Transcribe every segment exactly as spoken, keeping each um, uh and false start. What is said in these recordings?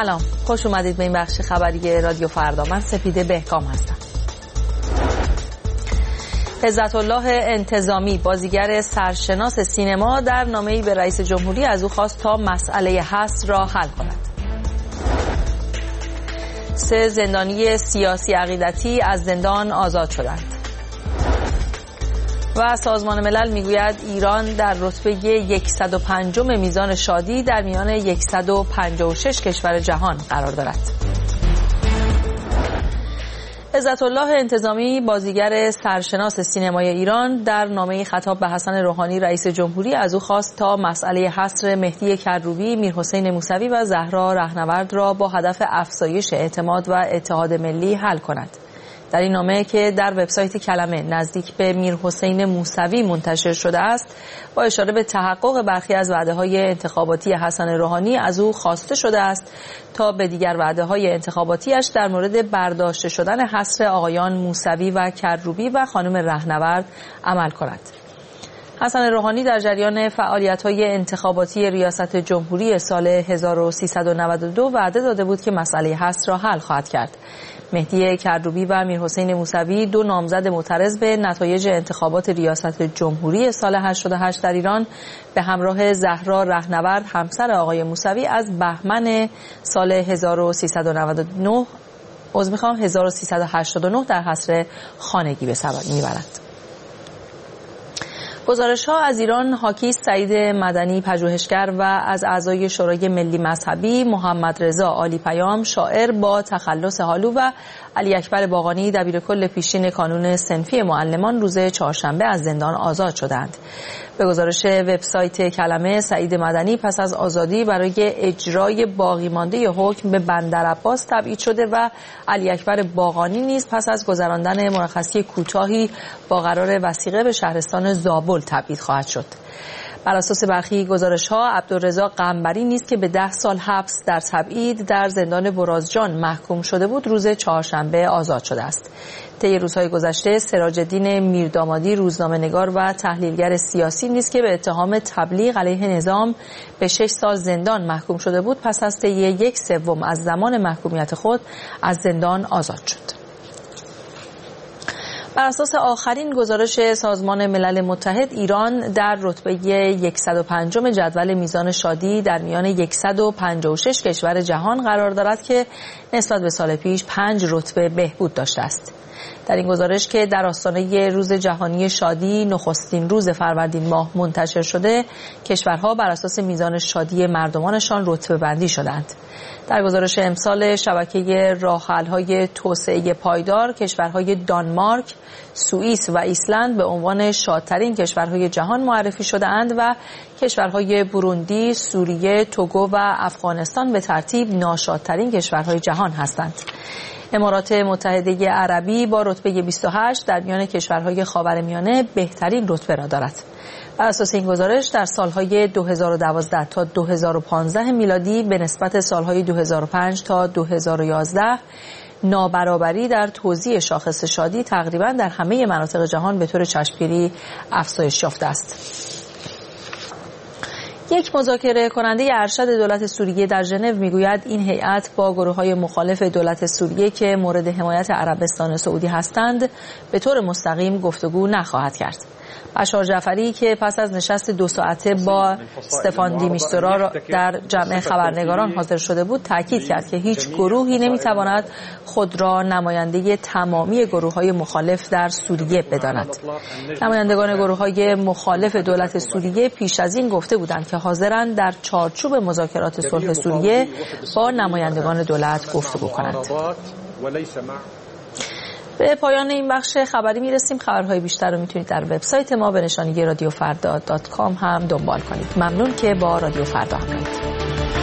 سلام، خوش اومدید به این بخش خبری رادیو فردا. من سپیده بهکام هستم. عزت الله انتظامی، بازیگر سرشناس سینما، در نامه‌ای به رئیس جمهوری از او خواست تا مسئله حصر را حل کند. سه زندانی سیاسی عقیدتی از زندان آزاد شدند. و سازمان ملل میگوید ایران در رتبه صد و پنجم میزان شادی در میان صد و پنجاه و شش کشور جهان قرار دارد. عزت الله انتظامی، بازیگر سرشناس سینمای ایران، در نامه‌ای خطاب به حسن روحانی رئیس جمهوری از او خواست تا مسئله حصر مهدی کروبی، میرحسین موسوی و زهرا رهنورد را با هدف افزایش اعتماد و اتحاد ملی حل کند. در این نامه که در وبسایت کلمه نزدیک به میرحسین موسوی منتشر شده است، با اشاره به تحقق برخی از وعده‌های انتخاباتی حسن روحانی از او خواسته شده است تا به دیگر وعده‌های انتخاباتیش در مورد برداشته شدن حصر آقایان موسوی و کروبی و خانم رهنورد عمل کند. حسن روحانی در جریان فعالیت‌های انتخاباتی ریاست جمهوری سال هزار و سیصد و نود و دو وعده داده بود که مسئله حصر را حل خواهد کرد. مهدی کروبی و میرحسین موسوی، دو نامزد معترض به نتایج انتخابات ریاست جمهوری سال هشتاد و هشت در ایران، به همراه زهرا رهنورد همسر آقای موسوی از بهمن سال هزار و سیصد و نود و نه عذر می‌خوام هزار و سیصد و هشتاد و نه در حصر خانگی به سر میبرند. گزارش‌ها از ایران حاکی سعید مدنی پژوهشگر و از اعضای شورای ملی مذهبی محمد رضا عالی پیام شاعر با تخلص حالو و علی اکبر باقانی دبیرکل پیشین کانون صنفی معلمان روز چهارشنبه از زندان آزاد شدند. به گزارش وبسایت کلمه، سعید مدنی پس از آزادی برای اجرای باقی مانده حکم به بندرعباس تبعید شده و علی اکبر باقانی نیز پس از گذراندن مرخصی کوتاهی با قرار وثیقه به شهرستان زابل تبعید خواهد شد. بر اساس برخی گزارش‌ها عبدالرضا قنبری نیز که به ده سال حبس در تبعید در زندان برازجان محکوم شده بود روز چهارشنبه آزاد شده است. طی روزهای گذشته سراج الدین میردامادی، روزنامه‌نگار و تحلیلگر سیاسی نیز که به اتهام تبلیغ علیه نظام به شش سال زندان محکوم شده بود، پس از طی یک سوم از زمان محکومیت خود از زندان آزاد شد. بر اساس آخرین گزارش سازمان ملل متحد، ایران در رتبه صد و پنجم جدول میزان شادی در میان صد و پنجاه و شش کشور جهان قرار دارد که نسبت به سال پیش پنج رتبه بهبود داشته است. در این گزارش که در آستانه روز جهانی شادی نخستین روز فروردین ماه منتشر شده، کشورها بر اساس میزان شادی مردمانشان رتبه بندی شدند. در گزارش امسال شبکه راه‌حل‌های توسعه پایدار، کشورهای دانمارک، سوئیس و ایسلند به عنوان شادترین کشورهای جهان معرفی شده‌اند و کشورهای بروندی، سوریه، توگو و افغانستان به ترتیب ناشادترین کشورهای جهان هستند. امارات متحده عربی با رتبه بیست و هشت در میان کشورهای خاورمیانه بهترین رتبه را دارد. بر اساس این گزارش در سالهای دو هزار و دوازده تا دو هزار و پانزده میلادی به نسبت سالهای دو هزار و پنج تا دو هزار و یازده نابرابری در توزیع شاخص شادی تقریبا در همه مناطق جهان به طور چشمگیری افزایش یافته است. یک مذاکره کننده ارشد دولت سوریه در ژنو میگوید این هیئت با گروه‌های مخالف دولت سوریه که مورد حمایت عربستان سعودی هستند به طور مستقیم گفتگو نخواهد کرد. بشار جعفری که پس از نشست دو ساعته با استفان دیمیستورا در جمع خبرنگاران حاضر شده بود، تاکید کرد که هیچ گروهی نمیتواند خود را نماینده تمامی گروه‌های مخالف در سوریه بداند. نمایندگان گروه‌های مخالف دولت سوریه پیش از این گفته بودند که حاضرند در چارچوب مذاکرات صلح سوریه با نمایندگان دولت گفتگو کنند. به پایان این بخش خبری میرسیم. خبرهای بیشتر رو میتونید در وبسایت ما به نشانی رادیو فردا دات کام هم دنبال کنید. ممنون که با رادیو فردا همراهید.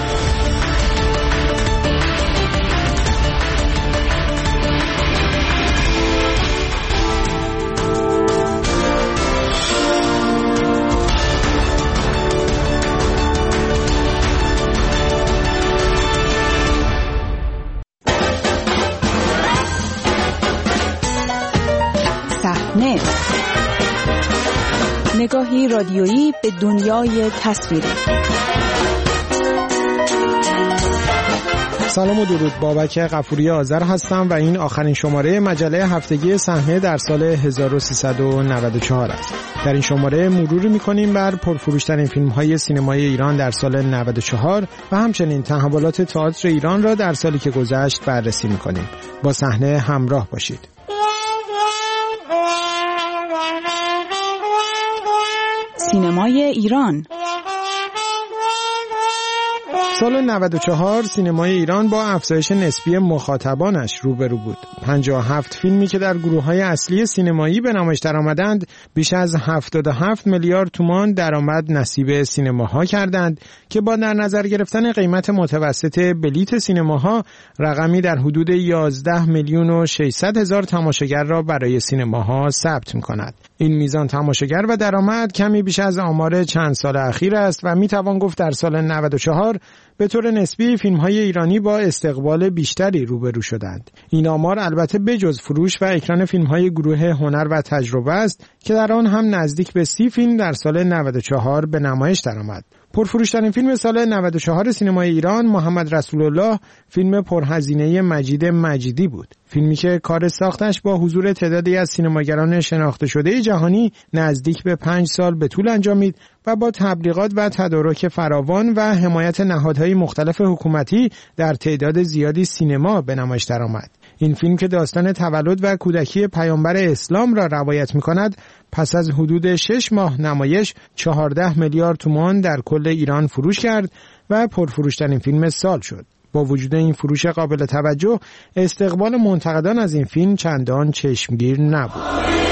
نگاهی رادیویی به دنیای تصویری. سلام و درود، بابک غفوری آذر هستم و این آخرین شماره مجله هفتگی صحنه در سال هزار و سیصد و نود و چهار است. در این شماره مروری می‌کنیم بر پرفروش‌ترین فیلم‌های سینمای ایران در سال نود و چهار و همچنین تحولات تئاتر ایران را در سالی که گذشت بررسی می‌کنیم. با صحنه همراه باشید. سینمای ایران. سال نود و چهار سینمای ایران با افزایش نسبی مخاطبانش روبرو بود. پنجاه و هفت فیلمی که در گروه‌های اصلی سینمایی به نمایش درآمدند بیش از هفتاد و هفت میلیارد تومان درآمد نصیب سینماها کردند که با در نظر گرفتن قیمت متوسط بلیت سینماها رقمی در حدود یازده میلیون و ششصد هزار تماشاگر را برای سینماها ثبت می‌کند. این میزان تماشاگر و درآمد کمی بیش از آمار چند سال اخیر است و میتوان گفت در سال نود و چهار به طور نسبی فیلم‌های ایرانی با استقبال بیشتری روبرو شدند. این آمار البته بجز فروش و اکران فیلم‌های گروه هنر و تجربه است که در آن هم نزدیک به سی فیلم در سال نود و چهار به نمایش درآمد. پرفروش‌ترین فیلم سال نود و چهار سینمای ایران محمد رسول الله فیلم پرهزینه مجید مجیدی بود. فیلمی که کار ساختش با حضور تعدادی از سینماگران شناخته شده جهانی نزدیک به پنج سال به طول انجامید و با تبلیغات و تدارک فراوان و حمایت نهادهای مختلف حکومتی در تعداد زیادی سینما به نمایش درآمد. این فیلم که داستان تولد و کودکی پیامبر اسلام را روایت می‌کند، پس از حدود شش ماه نمایش چهارده میلیارد تومان در کل ایران فروش کرد و پرفروش‌ترین فیلم سال شد. با وجود این فروش قابل توجه، استقبال منتقدان از این فیلم چندان چشمگیر نبود.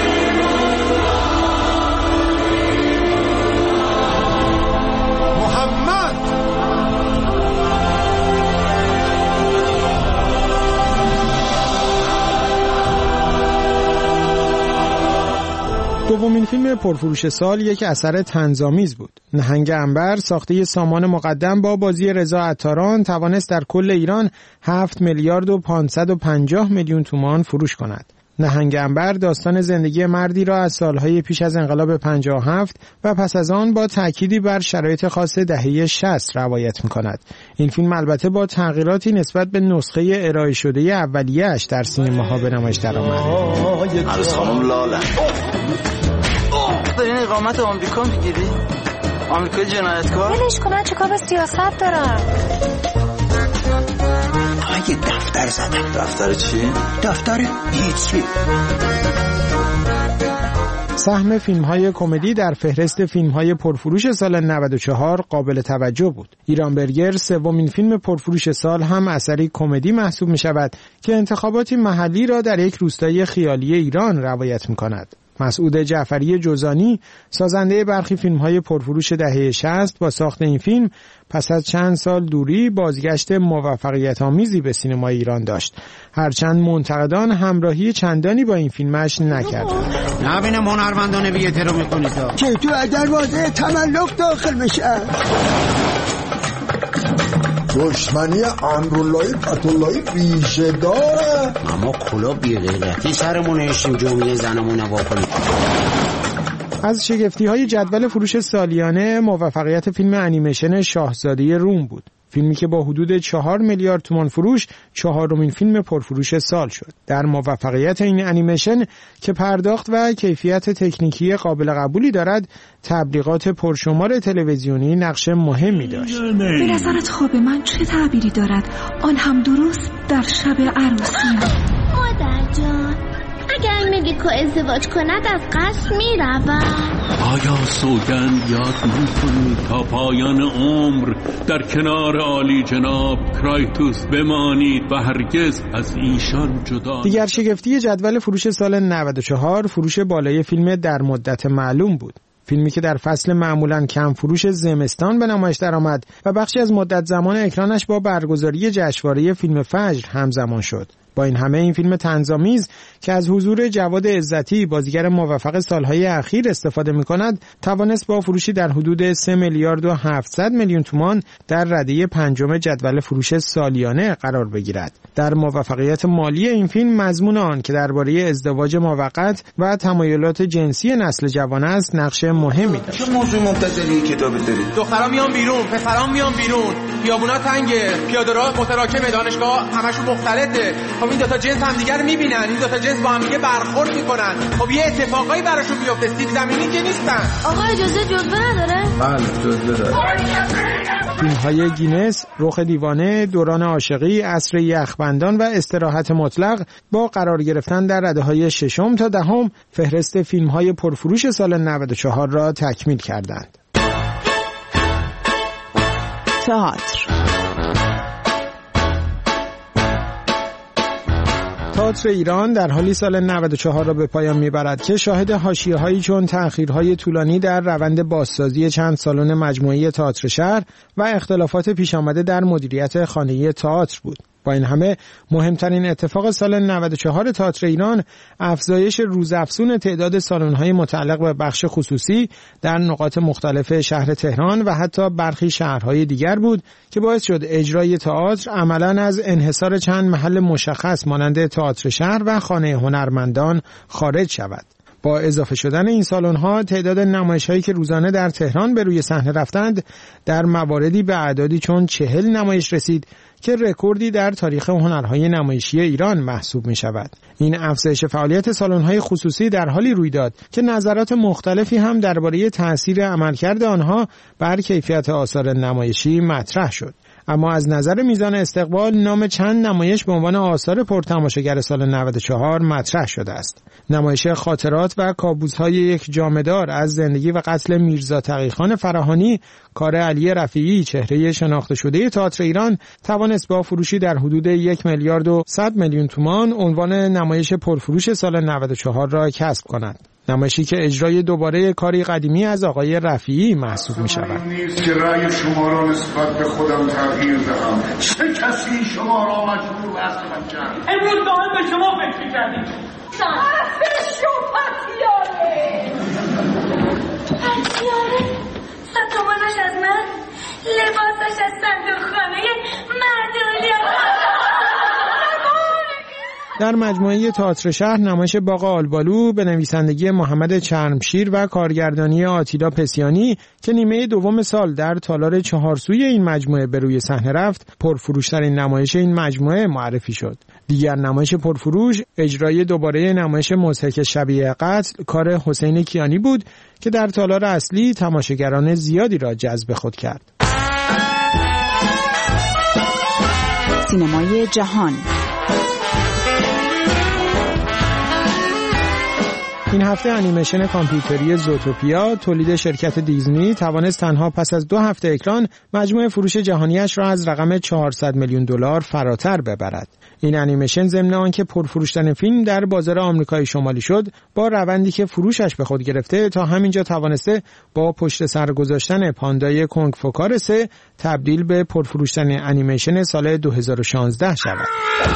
دومین فیلم پرفروش سال یک اثر طنزآمیز بود. نهنگ عنبر ساخته سامان مقدم با بازی رضا عطاران توانست در کل ایران هفت میلیارد و پانصد و پنجاه میلیون تومان فروش کند. نهنگ عنبر داستان زندگی مردی را از سالهای پیش از انقلاب پنجاه و هفت و پس از آن با تأکیدی بر شرایط خاص دهه شصت روایت می‌کند. این فیلم البته با تغییراتی نسبت به نسخه ارائه شده اولیه‌اش در سینماها به نمایش درآمد. عروس خانم لاله داری این اقامت آمریکا میگیری؟ آمریکای جنایتکار؟ ولش کن، من چیکار به سیاست دارم؟ آگه دفتر زدم. دفتر چی؟ دفتر هیچی. سهم فیلم‌های کمدی در فهرست فیلم‌های پرفروش سال نود و چهار قابل توجه بود. ایران برگر سومین فیلم پرفروش سال هم اثری کمدی محسوب می‌شود که انتخاباتی محلی را در یک روستای خیالی ایران روایت می‌کند. مسعود جعفری جوزانی سازنده برخی فیلم‌های پرفروش دهه شصت با ساخت این فیلم پس از چند سال دوری بازگشت موفقیت‌آمیزی به سینمای ایران داشت، هرچند منتقدان همراهی چندانی با این فیلمش نکردند. نبینم هنرمندانه بی‌احترامی رو می‌کنید که تو اگر واضح تملق داخل میشه. دشمنی امراللهی فتولهی ریشه داره. اما کلا بی‌غیرتی سرمون نشیم جمعه زنمون واکنیم. از شگفتی‌های جدول فروش سالیانه موفقیت فیلم انیمیشن شاهزاده روم بود. فیلمی که با حدود چهار میلیارد تومان فروش چهارمین فیلم پرفروش سال شد. در موفقیت این انیمیشن که پرداخت و کیفیت تکنیکی قابل قبولی دارد، تبلیغات پرشمار تلویزیونی نقش مهمی داشت. به نظرت خواب من چه تعبیری دارد؟ آن هم درست در شب عروسی. مادر جان، اگر ملیکا ازدواج کند از قصد میروم. آیا سوگند یاد میکنی تا پایان عمر در کنار عالی جناب کرایتوس بمانید و هرگز از ایشان جدا؟ دیگر شگفتی جدول فروش سال نود و چهار فروش بالای فیلم در مدت معلوم بود. فیلمی که در فصل معمولاً کم فروش زمستان به نمایش درآمد و بخشی از مدت زمان اکرانش با برگزاری جشنواره فیلم فجر همزمان شد. با این همه این فیلم طنزآمیز که از حضور جواد عزتی بازیگر موفق سالهای اخیر استفاده می‌کند توانست با فروشی در حدود سه میلیارد و هفتصد میلیون تومان در رده پنجم جدول فروش سالیانه قرار بگیرد. در موفقیت مالی این فیلم مضمون آن که درباره ازدواج موقت و تمایلات جنسی نسل جوان است نقش مهمی داشت. چه موضوع منتظری کتاب داری؟ دخترا میان بیرون، پسرا میان بیرون، خیابونا تنگه، پیاده‌راه متراکمه، دانشگاه همشون مختلطه. خب این دو تا جنس همدیگه رو میبینن، این دو تا جنس با هم دیگه برخورد میکنن. خب یه اتفاقایی براشون میفته، سیب زمینی که نیستن. آقا اجازه جزوه نداره؟ بله جزوه داره. فیلم‌های گینس، رخ دیوانه، دوران عاشقی، عصر یخبندان و استراحت مطلق با قرار گرفتن در رده‌های ششم تا دهم فهرست فیلم‌های پرفروش سال نود و چهار را تکمیل کردند. تئاتر. تئاتر ایران در حالی سال نود و چهار را به پایان میبرد که شاهد حاشیه‌هایی چون تأخیرهای طولانی در روند بازسازی چند سالن مجموعه تئاتر شهر و اختلافات پیش آمده در مدیریت خانه تئاتر بود. با این همه مهمترین اتفاق سال نود و چهار تئاتر ایران افزایش روزافزون تعداد سالن‌های متعلق به بخش خصوصی در نقاط مختلف شهر تهران و حتی برخی شهرهای دیگر بود که باعث شد اجرای تئاتر عملاً از انحصار چند محل مشخص مانند تئاتر شهر و خانه هنرمندان خارج شود. با اضافه شدن این سالن‌ها تعداد نمایش‌هایی که روزانه در تهران به روی صحنه رفتند در مواردی به اعدادی چون چهل نمایش رسید که رکوردی در تاریخ هنرهای نمایشی ایران محسوب می شود. این افزایش فعالیت سالن‌های خصوصی در حالی روی داد که نظرات مختلفی هم درباره تأثیر عملکرد آنها بر کیفیت آثار نمایشی مطرح شد. اما از نظر میزان استقبال نام چند نمایش به عنوان آثار پرتماشاگر سال نود و چهار مطرح شده است. نمایش خاطرات و کابوس‌های یک جامدار از زندگی و قتل میرزا تقی‌خان فراهانی کار علی رفیعی چهره شناخته شده تئاتر ایران توانست با فروشی در حدود یک میلیارد و صد میلیون تومان عنوان نمایش پرفروش سال نود و چهار را کسب کند. نمایشی که اجرای دوباره کاری قدیمی از آقای رفیعی محسوب می شود. نیست که رأی شما را نسبت به خودم تغییر دهم. چه کسی شما را مجبور به عصر من کرد؟ امروز با هم به شما فکر کردیم. عصر شو پتیاره پتیاره ستومانش از من، لباسش از صندوق خانه معدولی. در مجموعه تئاتر شهر نمایش باغ آلبالو به نویسندگی محمد چرمشیر و کارگردانی آتیلا پسیانی که نیمه دوم سال در تالار چهارسوی این مجموعه به روی صحنه رفت، پرفروش‌ترین نمایش این مجموعه معرفی شد. دیگر نمایش پرفروش اجرای دوباره نمایش مضحک شبیه قتل کار حسین کیانی بود که در تالار اصلی تماشاگران زیادی را جذب خود کرد. سینمای جهان. این هفته انیمیشن کامپیوتری زوتوپیا تولید شرکت دیزنی توانست تنها پس از دو هفته اکران مجموع فروش جهانیش را از رقم چهارصد میلیون دلار فراتر ببرد. این انیمیشن ضمن آنکه پرفروشترین فیلم در بازار آمریکای شمالی شد، با روندی که فروشش به خود گرفته تا همینجا توانسته با پشت سر گذاشتن پاندای کنگ فوکار سه تبدیل به پرفروشترین انیمیشن سال دو هزار و شانزده شود.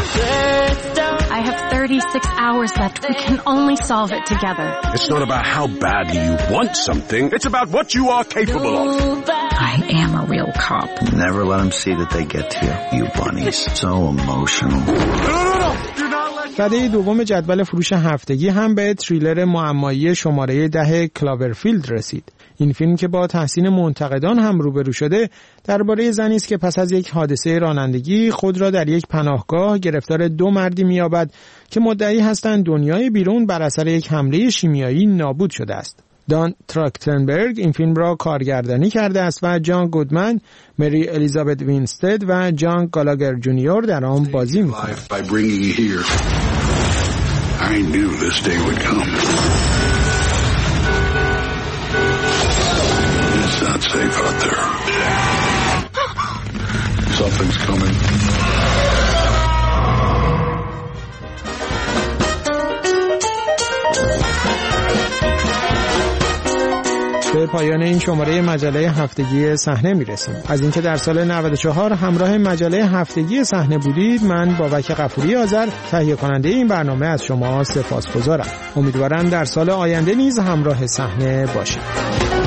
I have thirty-six hours left. We can only solve it together. It's not about how badly you want something. It's about what you are capable of. I am a real cop. Never let them see that they get to you. You bunnies. So emotional. رده دوم جدول فروش هفتگی هم به تریلر معمایی شماره ده کلاورفیلد رسید. این فیلم که با تحسین منتقدان هم روبرو شده درباره زنی است که پس از یک حادثه رانندگی خود را در یک پناهگاه گرفتار دو مردی می‌یابد که مدعی هستند دنیای بیرون بر اثر یک حمله شیمیایی نابود شده است. دان تراکتنبرگ این فیلم را کارگردانی کرده است و جان گودمن، مری الیزابت وینستد و جان گالاگر جونیور در آن بازی می‌کنند. Not safe out there. Something's coming. به پایان این شماره مجله هفتگی صحنه میرسیم. از اینکه در سال نود و چهار همراه مجله هفتگی صحنه بودید، من بابک غفوری آذر تهیه کننده این برنامه از شما سپاسگزارم. امیدوارم در سال آینده نیز همراه صحنه باشید.